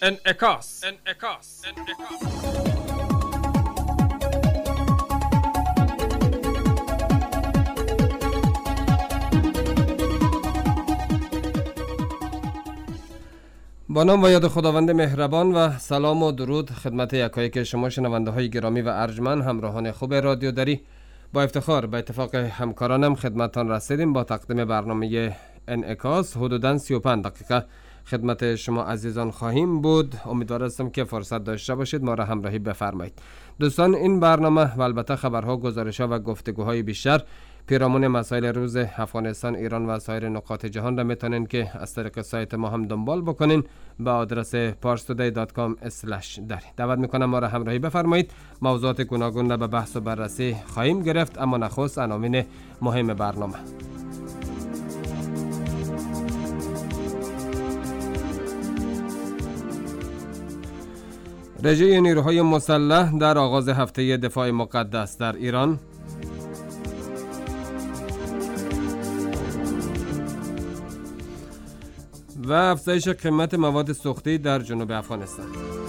انعکاس. با نام و یاد خداوند مهربان و سلام و درود خدمت یکایک شما شنونده های گرامی و ارجمند همراهان خوب رادیو دری. با افتخار به اتفاق همکارانم خدمتتان رسیدیم با تقدیم برنامه انعکاس. حدوداً 35 دقیقه خدمت شما عزیزان خواهیم بود. امیدوار هستم که فرصت داشته باشید ما را همراهی بفرمایید. دوستان، این برنامه و البته خبرها، گزارش‌ها و گفتگوهای بیشتر پیرامون مسائل روز افغانستان، ایران و سایر نقاط جهان را میتونین که از طریق سایت ما هم دنبال بکنین به آدرس parstoday.com/dari. دعوت میکنم ما را همراهی بفرمایید. موضوعات گوناگون را به بحث و بررسی خواهیم گرفت، اما نخست عناوین مهم برنامه. رژه نیروهای مسلح در آغاز هفته دفاع مقدس در ایران. و افزایش قیمت مواد سوختی در جنوب افغانستان.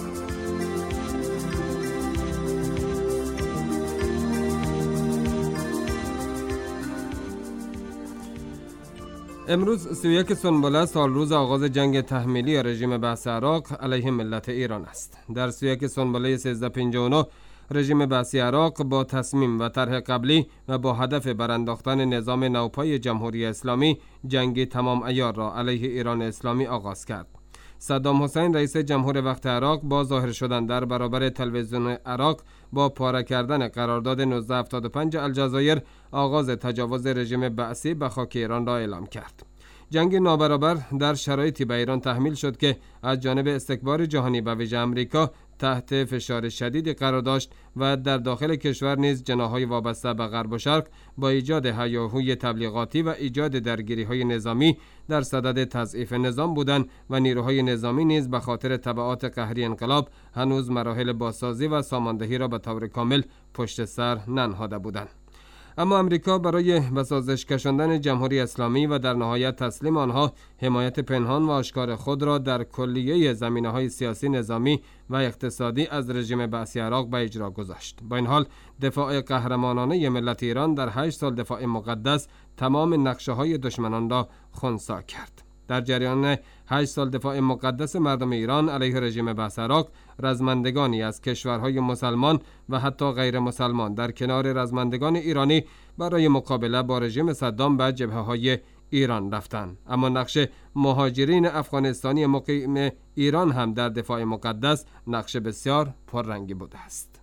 امروز 31 سنبله سال روز آغاز جنگ تحمیلی رژیم بعث عراق علیه ملت ایران است. در 31 سنبله 1359 رژیم بعثی عراق با تصمیم و طرح قبلی و با هدف برانداختن نظام نوپای جمهوری اسلامی جنگی تمام عیار را علیه ایران اسلامی آغاز کرد. صدام حسین رئیس جمهور وقت عراق با ظاهر شدن در برابر تلویزیون عراق با پاره کردن قرارداد 1975 الجزایر آغاز تجاوز رژیم بعثی به خاک ایران را اعلام کرد. جنگ نابرابر در شرایطی به ایران تحمیل شد که از جانب استکبار جهانی به ویژه آمریکا تحت فشار شدیدی قرار داشت و در داخل کشور نیز جناح‌های وابسته به غرب و شرق با ایجاد هیاهوی تبلیغاتی و ایجاد درگیری‌های نظامی در صدد تضعیف نظام بودند و نیروهای نظامی نیز به خاطر تبعات قهری انقلاب هنوز مراحل بازسازی و ساماندهی را به طور کامل پشت سر ننهاده بودند. اما امریکا برای بسازش کشاندن جمهوری اسلامی و در نهایت تسلیم آنها حمایت پنهان و آشکار خود را در کلیه زمینه‌های سیاسی، نظامی و اقتصادی از رژیم بعثی عراق به اجرا گذاشت. با این حال دفاع قهرمانانه ملت ایران در 8 سال دفاع مقدس تمام نقشه‌های دشمنان را خنثی کرد. در جریان 8 سال دفاع مقدس مردم ایران علیه رژیم بعث عراق، رزمندگانی از کشورهای مسلمان و حتی غیر مسلمان در کنار رزمندگان ایرانی برای مقابله با رژیم صدام به جبهه‌های ایران رفتند. اما نقش مهاجرین افغانستانی مقیم ایران هم در دفاع مقدس نقش بسیار پررنگی بوده است.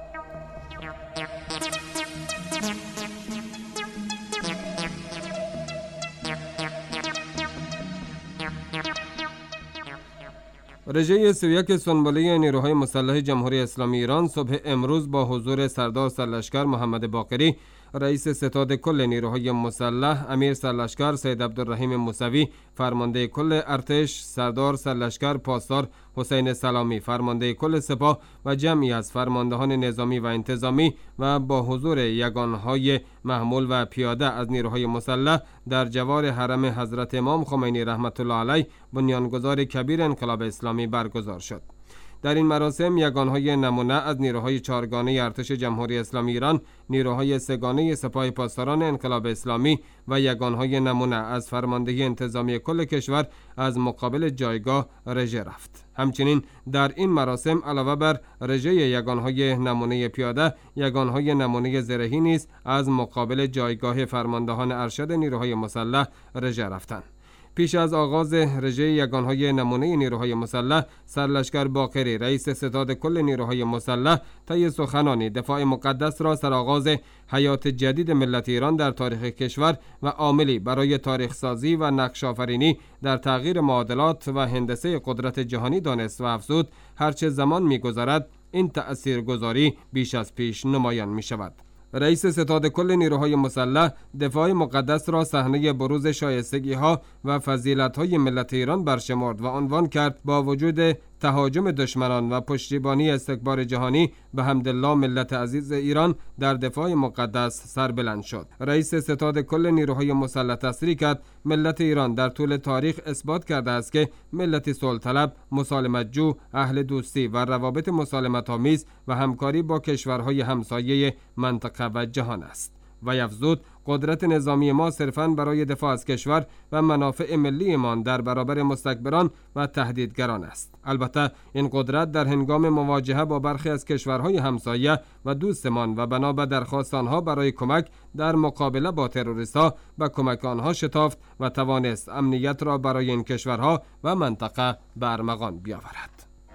رژه 31 سنبله نیروهای مسلح جمهوری اسلامی ایران صبح امروز با حضور سردار سرلشکر محمد باقری، رئیس ستاد کل نیروهای مسلح امیر سرلشکر سید عبدالرحیم موسوی، فرمانده کل ارتش سردار سرلشکر پاسدار حسین سلامی، فرمانده کل سپاه و جمعی از فرماندهان نظامی و انتظامی و با حضور یگانهای محمول و پیاده از نیروهای مسلح در جوار حرم حضرت امام خمینی رحمت الله علیه بنیانگذار کبیر انقلاب اسلامی برگزار شد. در این مراسم یگانهای نمونه از نیروهای 4 گانه ارتش جمهوری اسلامی ایران، نیروهای 3 گانه سپاه پاسداران انقلاب اسلامی و یگانهای نمونه از فرماندهی انتظامی کل کشور از مقابل جایگاه رژه رفت. همچنین در این مراسم علاوه بر رژه یگانهای نمونه پیاده، یگانهای نمونه زرهی نیز از مقابل جایگاه فرماندهان ارشد نیروهای مسلح رژه رفتند. پیش از آغاز رژه یگانهای نمونه نیروهای مسلح، سرلشکر باقری رئیس ستاد کل نیروهای مسلح طی سخنانی دفاع مقدس را سرآغاز حیات جدید ملت ایران در تاریخ کشور و عاملی برای تاریخ سازی و نقش آفرینی در تغییر معادلات و هندسه قدرت جهانی دانست و افزود هرچه زمان می‌گذرد این تأثیرگذاری بیش از پیش نمایان می‌شود. رئیس ستاد کل نیروهای مسلح دفاع مقدس را صحنه بروز شایستگی‌ها و فضیلت‌های ملت ایران برشمرد و عنوان کرد با وجود تهاجم دشمنان و پشتیبانی استکبار جهانی به حمدالله ملت عزیز ایران در دفاع مقدس سربلند شد. رئیس ستاد کل نیروهای مسلح تصریح کرد ملت ایران در طول تاریخ اثبات کرده است که ملتی صلح‌طلب، مسالمت جو، اهل دوستی و روابط مسالمت‌آمیز و همکاری با کشورهای همسایه منطقه و جهان است. و افزود قدرت نظامی ما صرفاً برای دفاع از کشور و منافع ملیمان در برابر مستکبران و تهدیدگران است. البته این قدرت در هنگام مواجهه با برخی از کشورهای همسایه و دوستمان و بنا به درخواست آنها برای کمک در مقابله با تروریست‌ها به کمک آنها شتافت و توانست امنیت را برای این کشورها و منطقه به ارمغان بیاورد.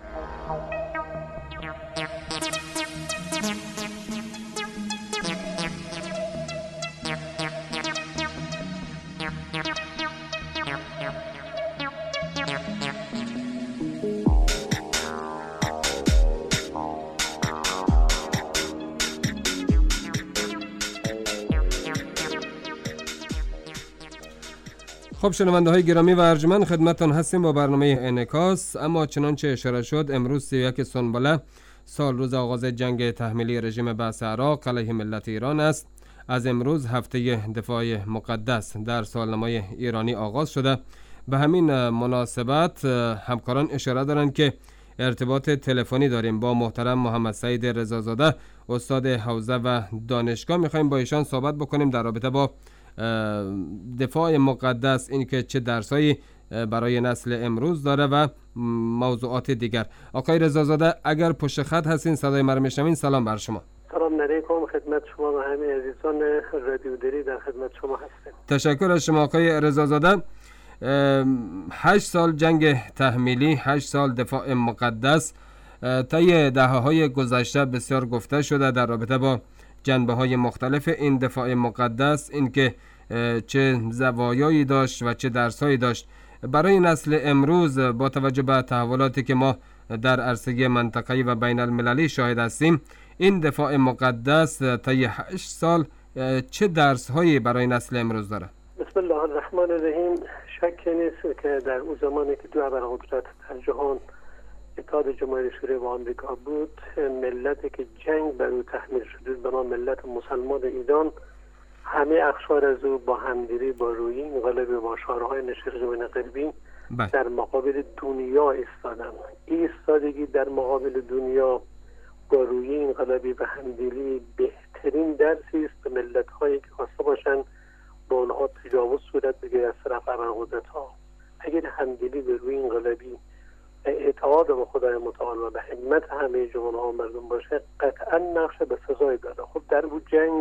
خب شنونده های گرامی و ارجمند، خدمتتان هستیم با برنامه انعکاس. اما چنانچه اشاره شد امروز 31 سنبله سال روز آغاز جنگ تحمیلی رژیم بعث عراق علیه ملت ایران است. از امروز هفته دفاع مقدس در سالنمای ایرانی آغاز شده. به همین مناسبت همکاران اشاره دارند که ارتباط تلفنی داریم با محترم محمد سعید رضازاده، استاد حوزه و دانشگاه. میخوایم با ایشان صحبت بکنیم در رابطه با دفاع مقدس، این که چه درسایی برای نسل امروز داره و موضوعات دیگر. آقای رضازاده اگر پشت خط هستین صدای ما رو میشنوین، سلام بر شما. سلام علیکم خدمت شما و همه عزیزان رادیو دری، در خدمت شما هستم. تشکر از شما آقای رضازاده. 8 سال جنگ تحمیلی، 8 سال دفاع مقدس، طی دهه‌های گذشته بسیار گفته شده در رابطه با جنبه‌های مختلف این دفاع مقدس، این که چه زوایایی داشت و چه درسایی داشت. برای نسل امروز با توجه به تحولاتی که ما در عرصه منطقه‌ای و بین المللی شاهد هستیم، این دفاع مقدس طی 8 سال چه درس‌هایی برای نسل امروز داره؟ بسم الله الرحمن الرحیم. شک نیست که در اون زمانی که دو ابرقدرت در جهان اتحاد جماهیر شوروی و آمریکا بود، ملتی که جنگ بر او تحمیل شده به نام ملت مسلمان ایران، همه اقشار از او با همدلی، با رویی انقلابی، با شعارهای نشر جمهوری غربی در مقابل دنیا ایستادند. این ایستادگی در مقابل دنیا با رویی انقلابی و همدلی بهترین درسی است به ملت‌هایی که خواسته باشند با اونها تجاوز صورت بگیرد از طرف ابرقدرت‌ها. اگر همدلی به روی انقلابی، اعتقاد به خدای متعال و به همت همه جوان‌ها مردم باشه، قطعا نقش به سزای داره. خب در اون جنگ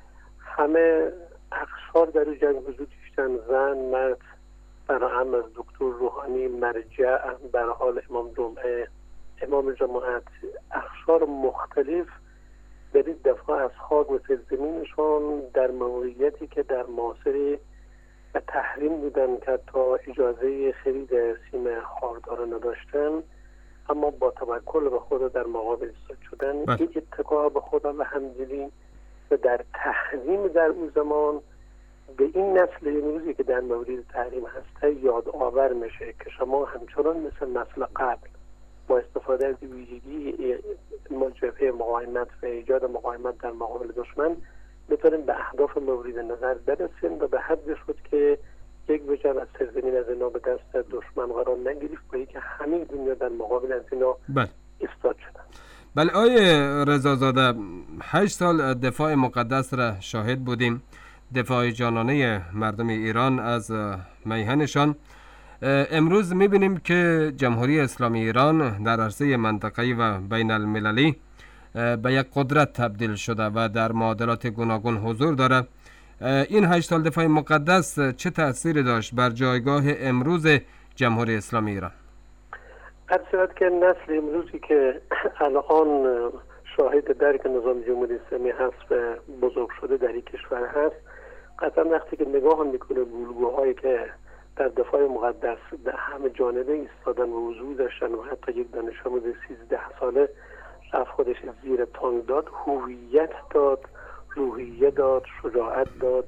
همه اقشار در اون جنگ وجود داشتن، زن، مرد، برهم از دکتر روحانی، مرجع، بر حال امام جمعه، امام جماعت، اقشار مختلف برای دفاع از خاک و سرزمینشان در موقعیتی که در معاصر و تحریم بودن که تا اجازه خرید سیم خاردار نداشتن، اما با توکل به خدا در مقابل ایستاد شدن. این اتکا به خدا و همدلی و در تحریم در اون زمان به این نسل امروزی که در مورد تحریم هسته یاد آور میشه که شما همچنان مثل نسل قبل با استفاده از ویژگی جبهه مقاومت و ایجاد مقاومت در مقابل دشمن بتونیم به اهداف مورد نظر برسیم و به حد شد که یک وجه از سرزمین از اینا به دست دشمن قرار نگرفت، با اینکه همه دنیا در مقابل از اینا ایستاد شدن. بله آقای رضازاده، 8 سال دفاع مقدس را شاهد بودیم، دفاع جانانه مردم ایران از میهنشان. امروز میبینیم که جمهوری اسلامی ایران در عرصه منطقه‌ای و بین المللی به یک قدرت تبدیل شده و در معادلات گوناگون حضور داره. این 8 سال دفاع مقدس چه تأثیری داشت بر جایگاه امروز جمهوری اسلامی ایران؟ البته که نسل امروزی که الان شاهد درک نظام جمهوری اسلامی هست و بزرگ شده در این کشور هست، قطعا وقتی که نگاه میکنه الگوهایی که در دفاع مقدس در همه جانبه ایستادن و حضور داشتن و حتی یک دانش آموز 13 ساله رفت خودش زیر تانک داد، هویت داد، روحیه داد، شجاعت داد،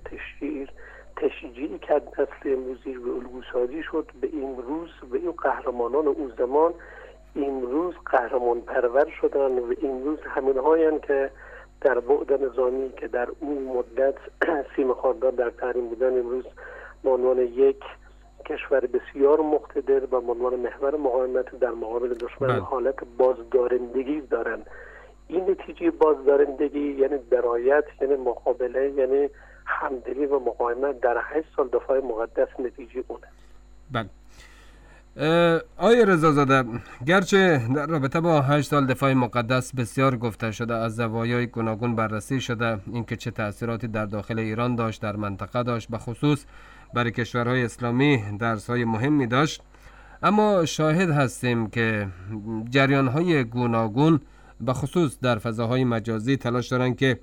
تشجیعی کرد نسل امروزی و الگوسازی شد به این روز، به این قهرمانان اون زمان امروز قهرمان پرور شدن و امروز همین هاین که در بعد نظامی که در اون مدت سیم خاردار در تحریم بودن امروز به عنوان یک کشور بسیار مقتدر و به عنوان محور مقاومت در مقابل دشمن حالت بازدارندگی دارن. این نتیجه بازدارندگی یعنی درایت، یعنی مقابله، یعنی همدلی و مقاومت در 8 سال دفاع مقدس نتیجه اونه. بله. آقای رضازاده، گرچه در رابطه با 8 سال دفاع مقدس بسیار گفته شده، از زوایای گوناگون بررسی شده، اینکه چه تأثیراتی در داخل ایران داشت، در منطقه داشت، به خصوص برای کشورهای اسلامی درس‌های مهمی داشت، اما شاهد هستیم که جریان‌های گوناگون به خصوص در فضاهای مجازی تلاش دارن که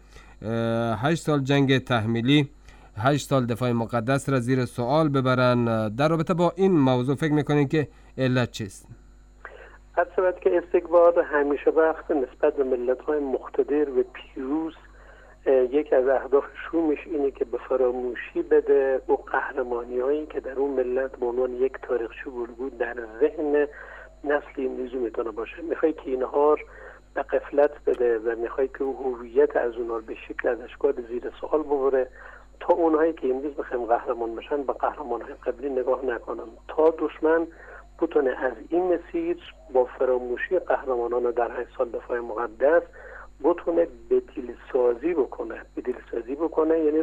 8 سال جنگ تحمیلی، 8 سال دفاع مقدس را زیر سوال ببرن. در رابطه با این موضوع فکر میکنین که علت چیست؟ حتی که استکبار همیشه وقت نسبت به ملت‌های مقتدر و پیروز یک از اهداف شومش اینه که به فراموشی بده و قهرمانی‌هایی که در اون ملت به عنوان یک تاریخچه بود در ذهن نسل امروزی میتونه باشه. میخوای که اینها به غفلت بده و میخوای که هویت از اونها به شکل از اشکال زیر سوال ببره تا اونهایی که امروز بخوایم قهرمان بشن به قهرمان‌های قبلی نگاه نکنن، تا دشمن بتونه از این مسیر با فراموشی قهرمانان در 8 سال دفاع مقدس بتونه بدیلسازی بکنه، یعنی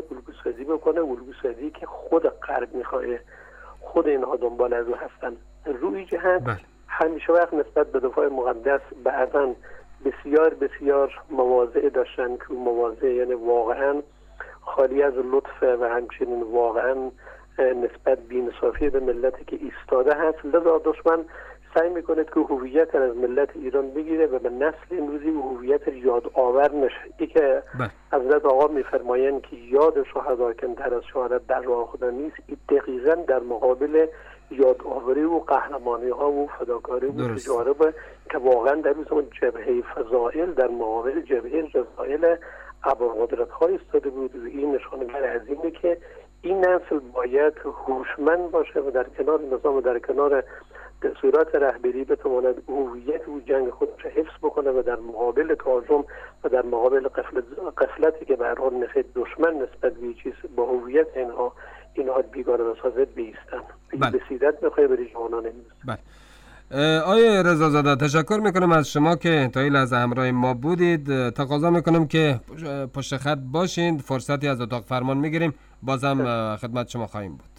الگوسازی که خود غرب میخواه، خود اینها دنبال از او هستن. روی جهت همیشه وقت نسبت به دفاع مقدس بعضا بسیار مواضع داشتن که مواضع یعنی واقعا خالی از لطف و همچنین واقعا نسبت بی‌انصافی به ملتی که ایستاده هست. لذا دشمن سعی میکنه که هویت از ملت ایران بگیره و به نسل امروزی هویت یاد آور نشه. ای که حضرت آقا میفرمایند که یاد شهدا کمتر از شهادت در راه خدا نیست، این دقیقاً در مقابل یادآوری و قهرمانی ها و فداکاری و تجارب که واقعا در روز جبهه فضائل در مقابل جبهه رضائل ابرقدرت ها ایستاده بود و این نشانگر عظیمه که این نسل باید هوشمند باشه و در کنار نظام و در کنار دستورات رهبری بتواند هویت و جنگ خودش حفظ بکنه و در مقابل تهاجم و در مقابل غفلتی که به هر حال نخید دشمن نسبت به چیز با هویت اینها بیگانه بسازد بیستن. بسیدت میخواه بری جوانان امروز. آقای رضازاده، تشکر میکنم از شما که تا این لحظه همراه ما بودید. تقاضا میکنم که پشت خط باشین، فرصتی از اتاق فرمان میگیریم، بازم خدمت شما خواهیم بود.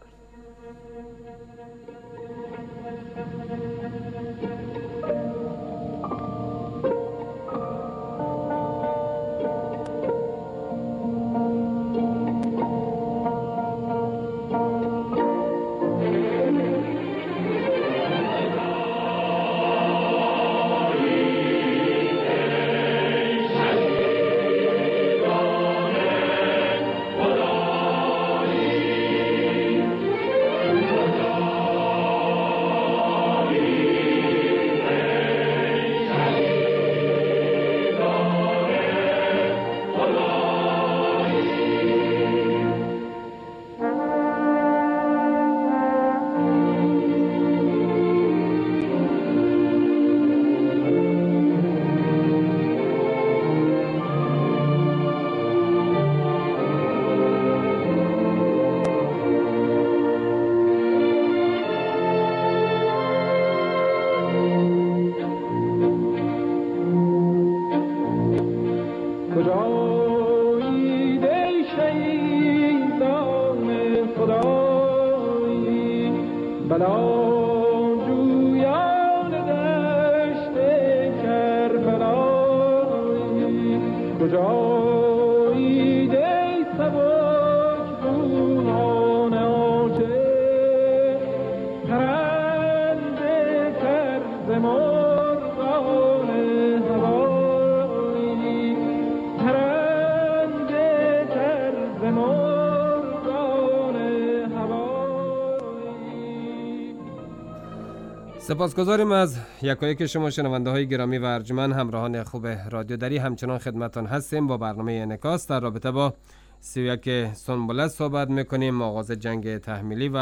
سپاسگزاریم از یکایک شما شنونده های گرامی و ارجمند، همراهان خوب رادیو دری. همچنان خدمتتون هستیم با برنامه انعکاس. در رابطه با 31 سنبله صحبت میکنیم، آغاز جنگ تحمیلی و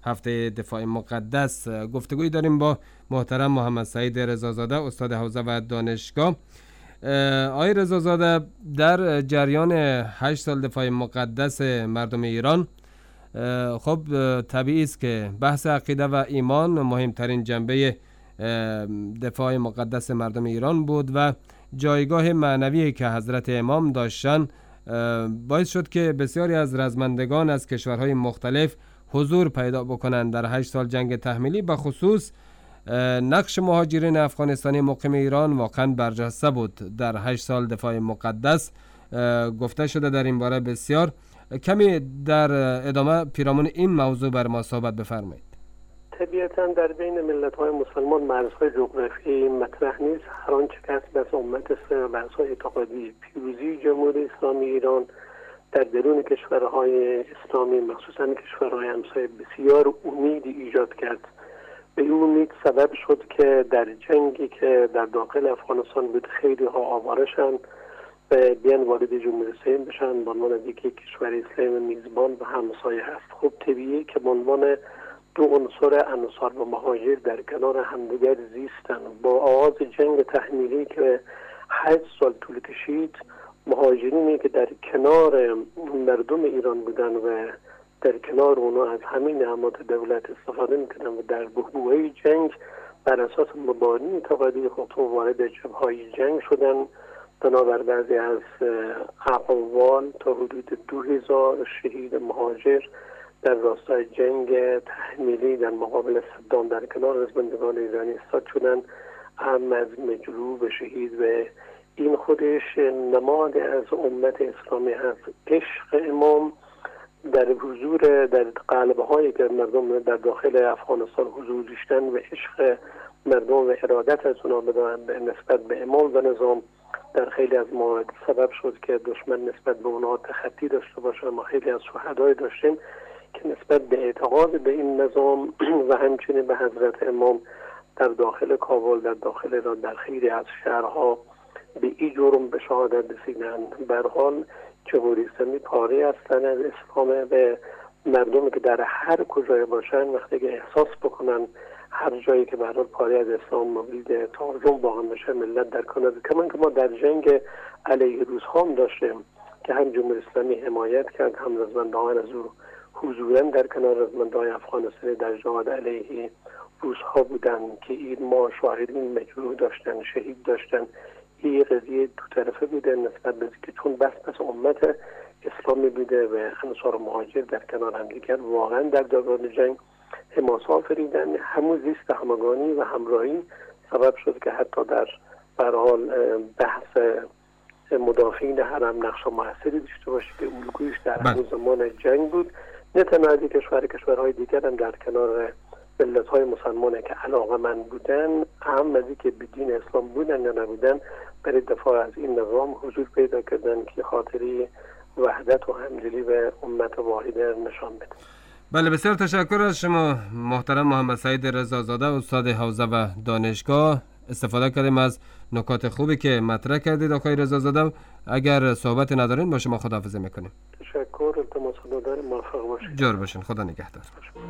هفته دفاع مقدس. گفتگوی داریم با محترم محمد سعید رضازاده، استاد حوزه و دانشگاه. آقای رضازاده، در جریان 8 سال دفاع مقدس مردم ایران، خب طبیعی است که بحث عقیده و ایمان مهمترین جنبه دفاع مقدس مردم ایران بود و جایگاه معنوی که حضرت امام داشتن باعث شد که بسیاری از رزمندگان از کشورهای مختلف حضور پیدا بکنند در 8 سال جنگ تحمیلی. به خصوص نقش مهاجرین افغانستانی مقیم ایران واقعا برجسته بود در 8 سال دفاع مقدس. گفته شده در این باره بسیار. کمی در ادامه پیرامون این موضوع بر ما صحبت بفرمایید. طبیعتا در بین ملت‌های مسلمان مرزهای جغرافیایی مطرح نیست. هر آنچه که هست بس امت اسلامی و بحث‌های اعتقادی. پیروزی جمهوری اسلامی ایران در درون کشورهای اسلامی، مخصوصا کشورهای همسایه، بسیار امیدی ایجاد کرد. به این امید سبب شد که در جنگی که در داخل افغانستان بود خیلی ها آواره شدند و بیان وارد جمهوری اسلامی بشن به عنوان یکی کشور اسلامی میزبان و همسایه هست. خب طبیعی که به عنوان دو عنصر انصار و مهاجر در کنار همدیگر زیستن. با آغاز جنگ تحمیلی که 8 سال طول کشید، مهاجرینی که در کنار مردم ایران بودن و در کنار اونا از همین نعمات دولت استفاده میکنن و در بحبوحه جنگ بر اساس مبانی اعتقادی خودشون وارد جبهه‌های جنگ شدن. بنابر بعضی از اقوال تا حدود 2000 شهید مهاجر در راستای جنگ تحمیلی در مقابل صدام در کنار رزمندگان ایرانی استاد شدن، هم از مجروح و شهید. و این خودش نماد از امت اسلامی هست. عشق امام در حضور در قلبه هایی که مردم در داخل افغانستان حضور داشتن و عشق مردم و ارادت از اونا به نسبت به امام و نظام در خیلی از موارد سبب شد که دشمن نسبت به اونها تخطی داشته باشه. ما خیلی از شهدای داشتیم که نسبت به اعتقاد به این نظام و همچنین به حضرت امام در داخل کابل، در داخل ایران، در خیلی از شهرها به این جرم به شهادت رسیدند. به هر حال جمهوری اسلامی پاره هستند از اسلام و مردمی که در هر کجای باشن وقتی که احساس بکنن هر جایی که به هر حال پاره از اسلام مورد تهاجم واقع بشه ملت در کنار. کمان که ما در جنگ علیه روس‌ها هم داشتیم که هم جمهوری اسلامی حمایت کرد، هم رزمندگان از او حضوراً در کنار رزمندگان افغانستانی در جهاد علیه روس‌ها بودن که این ما شاهدین مجروح داشتن، شهید داشتن. این قضیه دو طرفه بوده نسبت به که چون بس امت اسلامی بوده و انصار مهاجر در کنار هم دیگر واقعا در دوران جنگ حماسه آفریدن. همون زیست همگانی و همراهی سبب شد که حتی در حال بحث مدافعین حرم نقش موثری داشته باشه که الگویش در همون زمان جنگ بود. نه تنها از کشورهای دیگر هم در کنار ملت‌های مسلمانه که علاقه‌مند بودن، هم از اینکه به دین اسلام بودن یا نبودن، برای دفاع از این نظام حضور پیدا کردن که خاطری وحدت و همدلی و امت واحده نشان بده. بله، بسیار تشکر از شما محترم محمد سعید رضازاده، استاد حوزه و دانشگاه. استفاده کردیم از نکات خوبی که مطرح کردید آقای رضازاده. اگر صحبت ندارین با شما خداحافظی میکنیم. تشکر، التماس خدا داریم، موفق باشید. جور باشین، خدا نگهدار.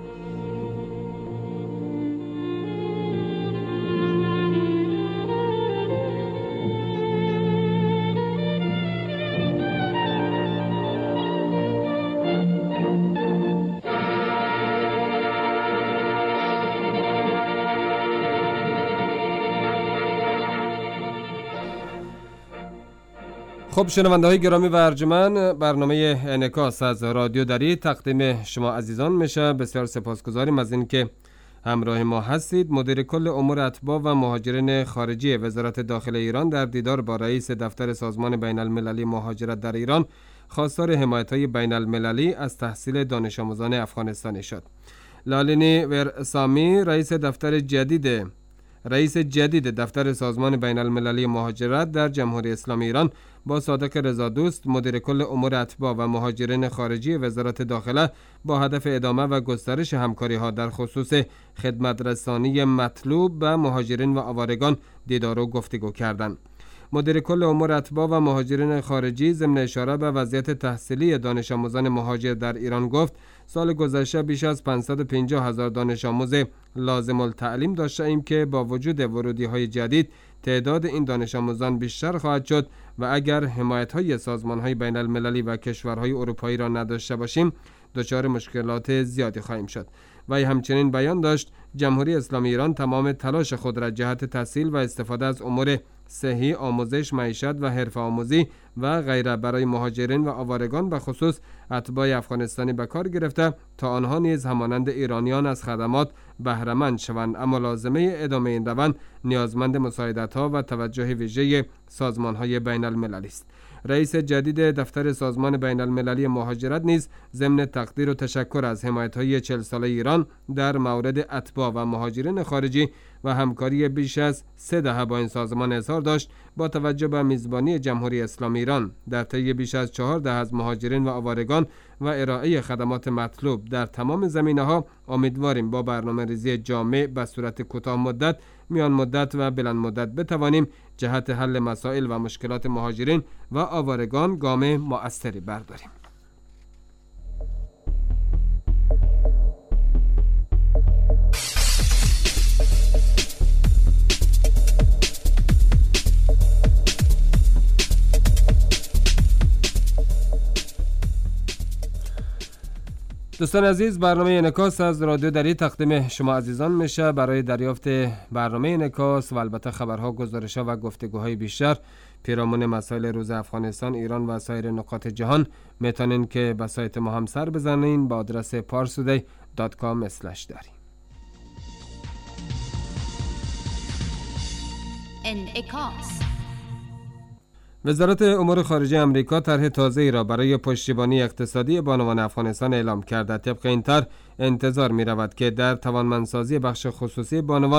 خب شنونده های گرامی و ارجمند، برنامه انعکاس از رادیو دری تقدیم شما عزیزان میشه. بسیار سپاسگزاریم از اینکه همراه ما هستید. مدیر کل امور اتباع و مهاجرین خارجی وزارت داخل ایران در دیدار با رئیس دفتر سازمان بین المللی مهاجرت در ایران خواستار حمایت‌های بین المللی از تحصیل دانش آموزان افغانستانی شد. لالینی ورسامی رئیس جدید دفتر سازمان بین المللی مهاجرت در جمهوری اسلامی ایران با صادق رضادوست مدیر کل امور اتباع و مهاجرین خارجی وزارت داخله با هدف ادامه و گسترش همکاری ها در خصوص خدمت رسانی مطلوب به مهاجرین و آوارگان دیدار و گفتگو کردند. مدیر کل امور اتباع و مهاجرین خارجی ضمن اشاره به وضعیت تحصیلی دانش آموزان مهاجر در ایران گفت سال گذشته بیش از 550,000 دانش آموز لازم التعلیم داشته ایم که با وجود ورودی‌های جدید تعداد این دانش آموزان بیشتر خواهد شد و اگر حمایت‌های سازمان‌های بین المللی و کشورهای اروپایی را نداشته باشیم دچار مشکلات زیادی خواهیم شد. وی همچنین بیان داشت جمهوری اسلامی ایران تمام تلاش خود را جهت تحصیل و استفاده از امور صحی، آموزش، معیشت و حرفه آموزی و غیره برای مهاجرین و آوارگان به خصوص اتباع افغانستانی به کار گرفته تا آنها نیز همانند ایرانیان از خدمات بهره مند شوند، اما لازمه ادامه این روند نیازمند مساعدت‌ها و توجه ویژه سازمان‌های بین المللی است. رئیس جدید دفتر سازمان بین المللی مهاجرت نیز ضمن تقدیر و تشکر از حمایت‌های 40 ساله ایران در مورد اتباع و مهاجرین خارجی و همکاری بیش از 3 دهه با این سازمان اظهار داشت. با توجه به میزبانی جمهوری اسلامی ایران در طی بیش از 4 دهه از مهاجرین و آوارگان و ارائه خدمات مطلوب در تمام زمینه‌ها امیدواریم با برنامه‌ریزی جامع به صورت کوتاه مدت، میان مدت و بلند مدت بتوانیم جهت حل مسائل و مشکلات مهاجرین و آوارگان گام مؤثری برداریم. دوستان عزیز، برنامه انعکاس از رادیو دری تقدیم شما عزیزان میشه. برای دریافت برنامه انعکاس و البته خبرها، گزارش‌ها و گفتگوهای بیشتر پیرامون مسائل روز افغانستان، ایران و سایر نقاط جهان میتونین که به سایت ما هم سر بزنین با آدرس parstoday.com/dari. انعکاس. وزارت امور خارجه امریکا طرح تازه‌ای را برای پشتیبانی اقتصادی بانوان افغانستان اعلام کرده. طبق این طرح انتظار می رود که در توانمندسازی بخش خصوصی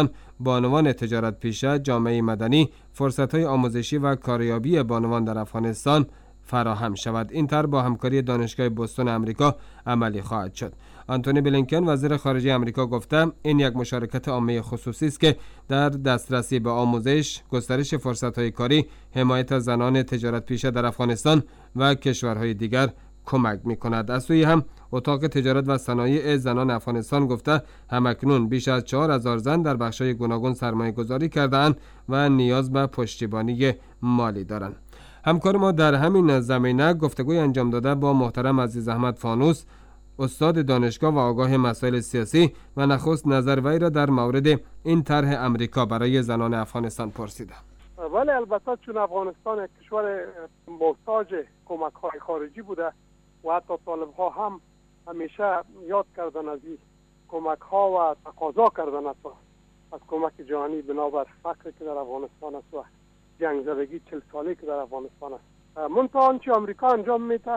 بانوان تجارت پیشه، جامعه مدنی، فرصت‌های آموزشی و کاریابی بانوان در افغانستان فراهم شود. این طرح با همکاری دانشگاه بوستون امریکا عملی خواهد شد. آنتونی بلینکن وزیر خارجه امریکا گفته این یک مشارکت عامه خصوصی است که در دسترسی به آموزش، گسترش فرصت‌های کاری، حمایت از زنان تجارت پیشه در افغانستان و کشورهای دیگر کمک می‌کند. از سوی هم اتاق تجارت و صنایع زنان افغانستان گفته همکنون بیش از 4000 زن در بخش‌های گوناگون سرمایه‌گذاری کرده‌اند و نیاز به پشتیبانی مالی دارند. همکار ما در همین زمینه گفتگوی انجام داده با محترم عزیز احمد فانوس، استاد دانشگاه و آگاه مسائل سیاسی، و نخست نظر وی را در مورد این طرح امریکا برای زنان افغانستان پرسیده. ولی البته چون افغانستان یک کشور محتاج کمک‌های خارجی بوده و حتی طالب‌ها هم همیشه یاد کردن از این کمک‌ها و تقاضا کردن از کمک جهانی بنابر فقری که در افغانستان است و جنگ زدگی 40 ساله که در افغانستان است. منتها آنچه آمریکا انجام میده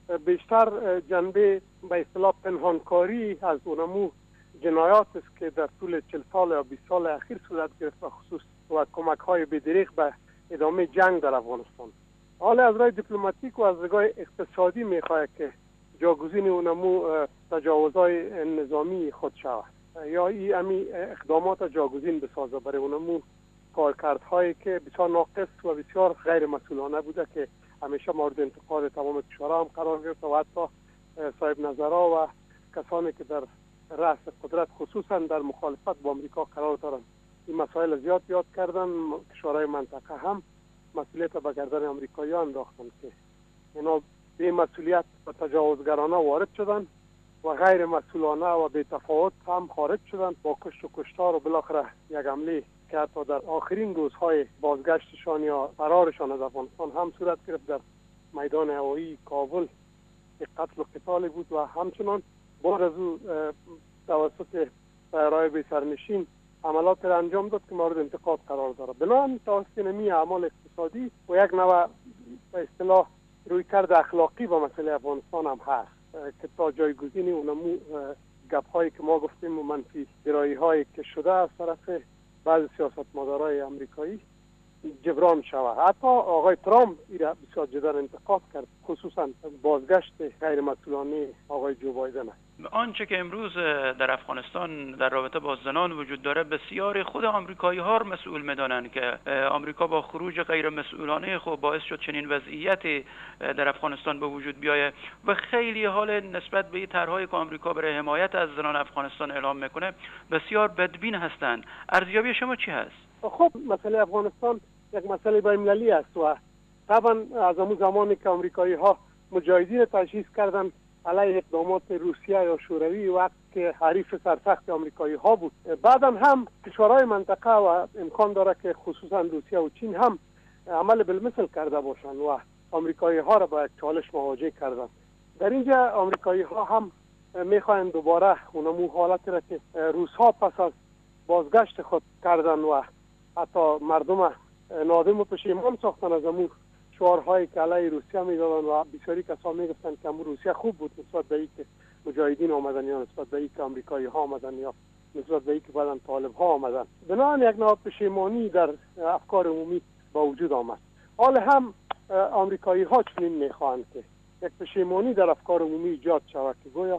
بیشتر جنبه به اصطلاح پنهانکاری از اونمو جنایات است که در طول 40 سال یا 20 سال اخیر صورت گرفت، به خصوص و کمک‌های بدریغ به ادامه جنگ در افغانستان. حالا از راه دیپلماتیک و از راه اقتصادی میخواهد که جاگزین اونمو تجاوزهای نظامی خود شود یا امی اقدامات جاگزین بسازه برای اونمو کارکردهایی که بسیار ناقص و بسیار غیر مسئولانه بوده که همیشه مورد انتقاد تمام کشورها هم قرار گرفت و حتی صاحب نظرها و کسانی که در رأس قدرت خصوصا در مخالفت با امریکا قرار دارند این مسائل زیاد یاد کردن. کشورهای منطقه هم مسئولیت به گردن امریکایی‌ها انداختند که اینا به مسئولیت و تجاوزگرانه وارد شدن و غیر مسئولانه و بی تفاوت هم خارج شدند با کشت و کشتار و بالاخره یک حمله که حتی در آخرین روزهای بازگشتشان یا فرارشان از افغانستان هم صورت گرفت در میدان هوایی کابل که قتل و قتال بود و همچنان بعد از او توسط طیاره‌های بی سرنشین عملات را انجام داد که مورد انتقاد قرار داره. بنابراین توسط نمی اعمال اقتصادی و یک نوع به اصطلاح رویکرد اخلاقی با مسئله افغانستان هم هست که تا جایگزین اونمو گپ‌هایی که ما گفتیم و منفی گرایی‌هایی که شده از طرف بعضی سیاستمدارای امریکایی جبران شود. حتی آقای ترامپ ایرا بسیار جدی انتقاد کرد، خصوصا بازگشت غیر مسئولانه آقای جو بایدن. آنچه که امروز در افغانستان در رابطه با زنان وجود داره بسیار خود آمریکایی ها مسئول میدانند که آمریکا با خروج غیر مسئولانه خود باعث شد چنین وضعیتی در افغانستان به وجود بیاید و خیلی حال نسبت به طرحهایی که آمریکا برای حمایت از زنان افغانستان اعلام میکنه بسیار بدبین هستند. ارزیابی شما چی هست؟ خب مسئله افغانستان یک مسئله بین‌المللی است و طبعا از اون زمانی که آمریکایی ها مجاهدین تشخیص کردن علیه اقدامات روسیه یا شوروی وقت که حریف سرسخت آمریکایی ها بود، بعدا هم کشورهای منطقه و امکان داره که خصوصا روسیه و چین هم عمل بالمثل کرده باشند و آمریکایی ها را با یک چالش مواجه کردند. در اینجا آمریکایی ها هم میخواین دوباره اونمو حالت را که روس ها پس از بازگشت خود کردن و حتی مردم نادم و پشیمان ساختن از امور شعارهایی که علیه روسیه میدادن و بسیاری کسا میگفتن که امور روسیه خوب بود نسبت به اینکه مجاهدین آمدن یا نسبت به اینکه آمریکایی ها آمدن یا نسبت به اینکه بعداً طالب ها آمدن. بنابراین یک نوع پشیمانی در افکار عمومی با وجود آمد. حال هم آمریکایی ها چنین میخواهند که یک پشیمانی در افکار عمومی ایجاد شود که گویا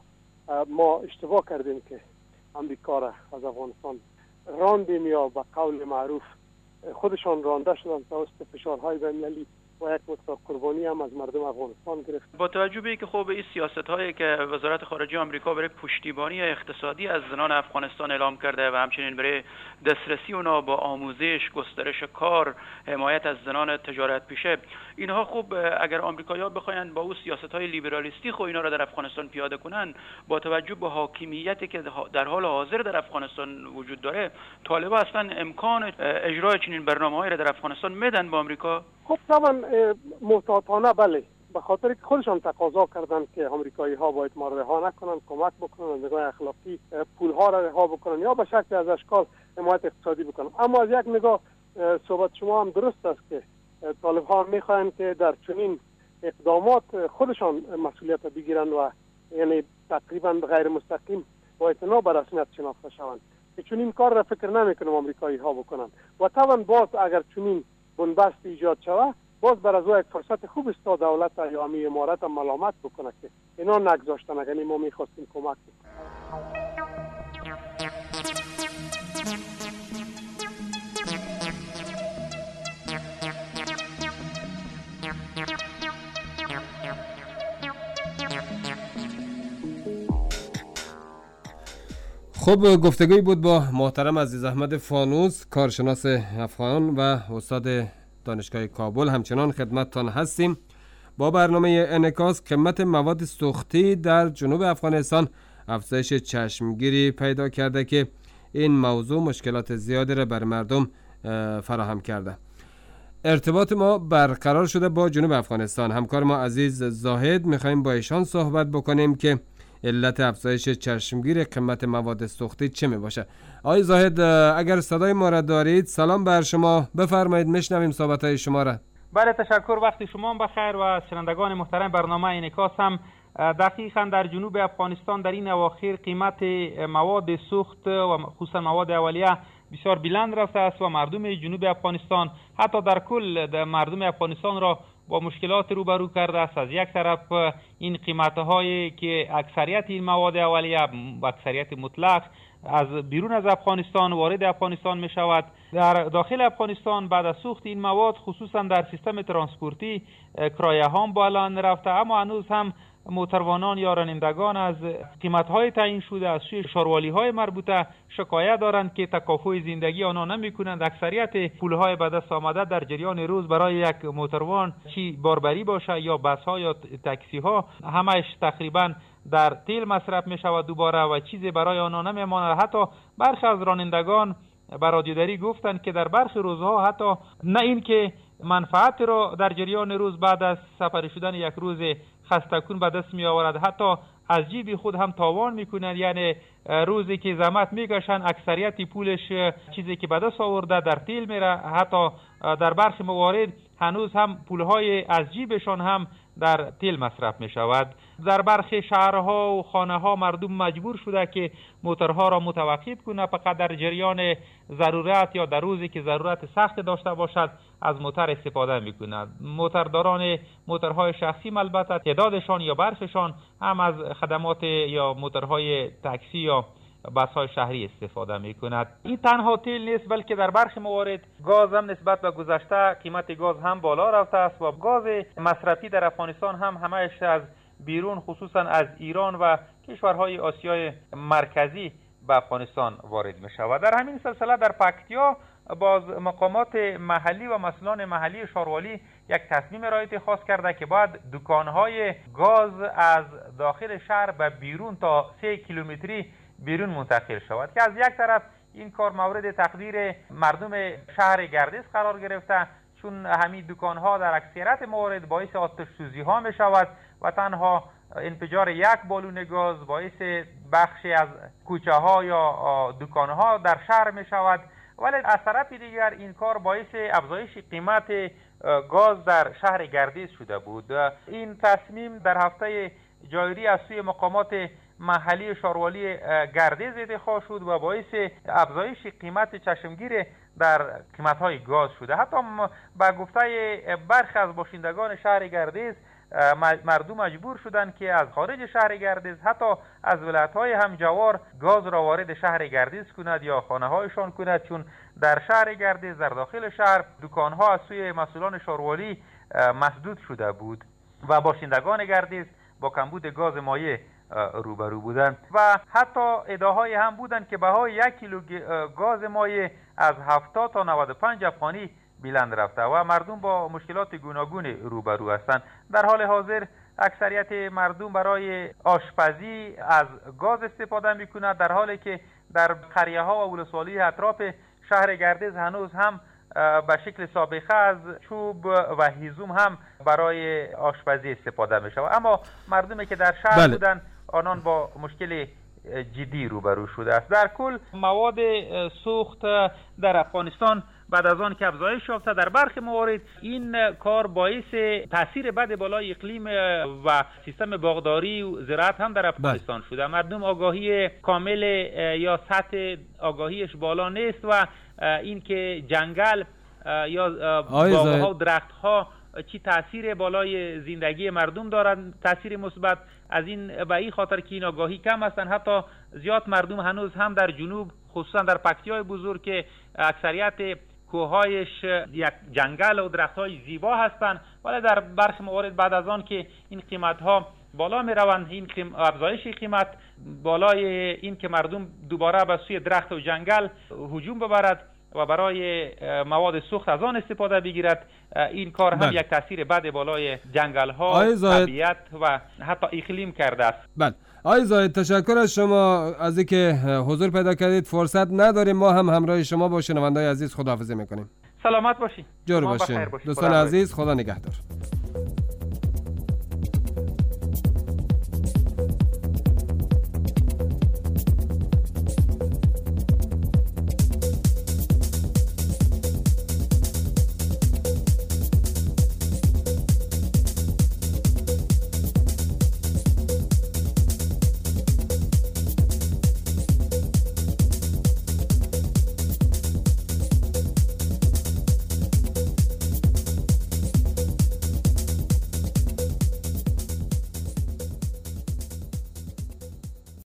ما اشتباه کردیم که آمریکا را از افغانستان راندیم یا به قول معروف خودشان رانده شدن توسط فشارهای بین‌المللی و یک مقدار قربانی هم از مردم افغانستان گرفت. با توجه به اینکه خب این سیاست‌هایی که وزارت خارجه آمریکا برای پشتیبانی اقتصادی از زنان افغانستان اعلام کرده و همچنین برای دسترسی اونا با آموزش، گسترش کار، حمایت از زنان تجارت پیشه، اینها خب اگر آمریکایی‌ها بخواین با اون سیاست‌های لیبرالیستی خب اینا را در افغانستان پیاده کنن، با توجه به حاکمیتی که در حال حاضر در افغانستان وجود داره، طالبان اصلا امکان اجرای چنین برنامه‌هایی را در افغانستان میدن با آمریکا؟ خب طبعا محتاطانه بله، به خاطر که خودشان تقاضا کردن که آمریکایی ها باید ما رها نکنن، کمک بکنن، نگاه اخلاقی پول ها را رها بکنن یا به شکل از اشکال حمایت اقتصادی بکنن. اما از یک نگاه صحبت شما هم درست است که طالب ها میخواین که در چنین اقدامات خودشان مسئولیت بگیرن و یعنی تقریبا غیر مستقیم با اعتنا به رسمیت شناخته شوند که چنین کار را فکر نمیکنم آمریکایی ها بکنن. و طبعا باز اگر چنین بنبست ایجاد شود، باز بر از یک فرصت خوب است تا دولت یا امی امارت هم ملامت بکنه که اینا نگذاشتن، اگر ما میخواستیم کمک بکنیم. خب گفتگوی بود با محترم عزیز احمد فانوس، کارشناس افغان و استاد دانشگاه کابل. همچنان خدمتتان هستیم با برنامه انعکاس. قیمت مواد سوختی در جنوب افغانستان افزایش چشمگیری پیدا کرده که این موضوع مشکلات زیادی را بر مردم فراهم کرده. ارتباط ما برقرار شده با جنوب افغانستان. همکار ما عزیز زاهد، میخوایم با ایشان صحبت بکنیم که علت افزایش چشمگیر قیمت مواد سوختی چه می باشه. آقای زاهد اگر صدای ما را دارید، سلام بر شما، بفرمایید میشنویم صحبت های شما را. بله تشکر، وقت شما بخیر و شنوندگان محترم برنامه انعکاس هم. دقیقاً در جنوب افغانستان در این اواخر قیمت مواد سوخت و خصوصا مواد اولیه بسیار بلند رفته است و مردم جنوب افغانستان حتی در کل مردم افغانستان را با مشکلات روبرو کرده است. از یک طرف این قیمت‌هایی که اکثریت این مواد اولیه و اکثریت مطلق از بیرون از افغانستان وارد افغانستان می شود. در داخل افغانستان بعد از سوخت این مواد خصوصا در سیستم ترانسپورتی کرایه ها بالا رفته، اما هنوز هم موتروانان یا رانندگان از قیمت‌های تعیین شده از سوی شاروالی‌های مربوطه شکایت دارند که تکافؤ زندگی آنها نمی‌کنند. اکثریت پول‌های به دست آمده در جریان روز برای یک موتروان، چی باربری باشه یا بس‌ها یا تاکسی‌ها، همش تقریباً در تیل مصرف می‌شود دوباره و چیزی برای آنها نمی‌ماند. حتی برخی از رانندگان به رادیوداری گفتند که در برخی روزها حتی نه این که منفعت را در جریان روز بعد از سفر شدن یک روز خسته‌کن به دست می آورد، حتی از جیب خود هم تاوان میکنند. یعنی روزی که زحمت میکشن اکثریت پولش چیزی که به دست آورده در تیل میره. حتی در برخی موارد هنوز هم پولهای از جیبشان هم در تیل مصرف می شود. در برخی شهرها و خانه ها مردم مجبور شده که موترها را متوقف کنند، فقط در جریان ضرورت یا در روزی که ضرورت سخت داشته باشد از موتر استفاده می کنند. موترداران موترهای شخصی البته تعدادشان یا برخشان هم از خدمات یا موترهای تاکسی یا بس‌های شهری استفاده می‌کند. این تنها تیل نیست، بلکه در برخی موارد گاز هم نسبت به گذشته قیمت گاز هم بالا رفته است و گاز مصرفی در افغانستان هم همه‌اش از بیرون خصوصا از ایران و کشورهای آسیای مرکزی به افغانستان وارد می‌شود. در همین سلسله در پکتیا باز مقامات محلی و مسئولان محلی شاروالی یک تصمیم را اتخاذ کرده که باید دکان‌های گاز از داخل شهر به بیرون تا 3 کیلومتری بیرون منتقل شود که از یک طرف این کار مورد تقدیر مردم شهر گردیز قرار گرفته، چون همین دکان‌ها در اکثریت موارد باعث آتش سوزی ها می شود و تنها انفجار یک بالون گاز باعث بخشی از کوچه ها یا دکان ها در شهر می شود. ولی از طرف دیگر این کار باعث افزایش قیمت گاز در شهر گردیز شده بود. این تصمیم در هفته جاری از سوی مقامات محلی شاروالی گردیز اتخاذ شد و باعث افزایش قیمت چشمگیر در قیمت‌های گاز شده. حتی با گفته برخی از باشندگان شهر گردیز مردم مجبور شدند که از خارج شهر گردیز حتی از ولایت‌های همجوار گاز را وارد شهر گردیز کند یا خانه‌هایشان کند، چون در شهر گردیز در داخل شهر دکان‌ها از سوی مسئولان شاروالی مسدود شده بود و باشندگان گردیز با کمبود گاز مایع روبرو بودند و حتی ادعاهای هم بودند که بهای 1 کیلو گاز مایع از 70 تا 95 افغانی بلند رفته و مردم با مشکلات گوناگون روبرو هستند. در حال حاضر اکثریت مردم برای آشپزی از گاز استفاده می‌کنند، در حالی که در قریه ها و ولسوالی اطراف شهر گردیز هنوز هم به شکل سابقه از چوب و هیزم هم برای آشپزی استفاده می شود. اما مردمی که در شهر بودند آنان با مشکل جدی روبرو شده است. در کل مواد سوخت در افغانستان بعد از آن که افزایش یافته در برخی موارد این کار باعث تاثیر بد بالای اقلیم و سیستم باغداری و زراعت هم در افغانستان شده. مردم آگاهی کامل یا سطح آگاهیش بالا نیست و این که جنگل یا باغ‌ها و درخت‌ها چی تاثیر بالای زندگی مردم دارند، تاثیر مثبت، از این به این خاطر که این آگاهی کم هستند. حتی زیاد مردم هنوز هم در جنوب خصوصا در پکتیای بزرگ که اکثریت کوههایش یک جنگل و درخت‌های زیبا هستند، ولی در برخی موارد بعد از آن که این قیمت‌ها بالا می روند، این افزایش قیمت بالای این که مردم دوباره به سوی درخت و جنگل هجوم ببرد و برای مواد سوخت از آن استفاده بگیرد، این کار هم یک تاثیر بد بالای جنگل‌ها، طبیعت و حتی اقلیم کرده است. بله آقای زاهد، تشکر از شما از اینکه حضور پیدا کردید. فرصت نداریم، ما هم همراه شما با شنونده‌های عزیز خداحافظی می‌کنیم. سلامت باشید. جور باشید دوستان عزیز، خدا نگهدار.